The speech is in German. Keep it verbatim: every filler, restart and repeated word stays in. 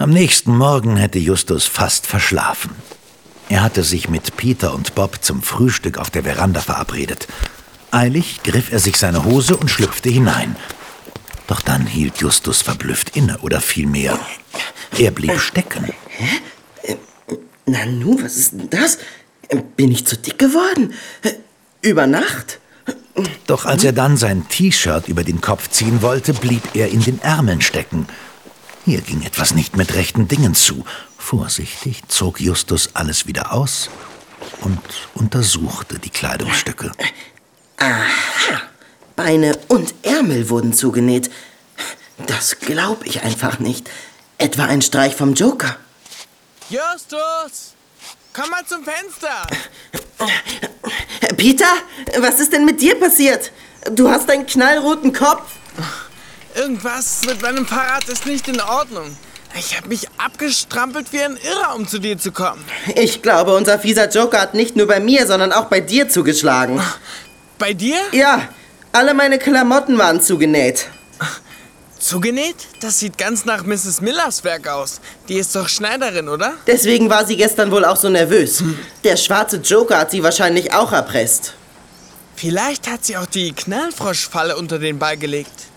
Am nächsten Morgen hätte Justus fast verschlafen. Er hatte sich mit Peter und Bob zum Frühstück auf der Veranda verabredet. Eilig griff er sich seine Hose und schlüpfte hinein. Doch dann hielt Justus verblüfft inne, oder vielmehr, er blieb stecken. Hä? Nanu, was ist denn das? Bin ich zu dick geworden? Über Nacht? Doch als er dann sein T-Shirt über den Kopf ziehen wollte, blieb er in den Ärmeln stecken. Hier ging etwas nicht mit rechten Dingen zu. Vorsichtig zog Justus alles wieder aus und untersuchte die Kleidungsstücke. Aha, Beine und Ärmel wurden zugenäht. Das glaube ich einfach nicht. Etwa ein Streich vom Joker. Justus, komm mal zum Fenster. Peter, was ist denn mit dir passiert? Du hast einen knallroten Kopf. Irgendwas mit meinem Fahrrad ist nicht in Ordnung. Ich habe mich abgestrampelt wie ein Irrer, um zu dir zu kommen. Ich glaube, unser fieser Joker hat nicht nur bei mir, sondern auch bei dir zugeschlagen. Bei dir? Ja, alle meine Klamotten waren zugenäht. Zugenäht? Das sieht ganz nach Misses Millers Werk aus. Die ist doch Schneiderin, oder? Deswegen war sie gestern wohl auch so nervös. Der schwarze Joker hat sie wahrscheinlich auch erpresst. Vielleicht hat sie auch die Knallfroschfalle unter den Ball gelegt.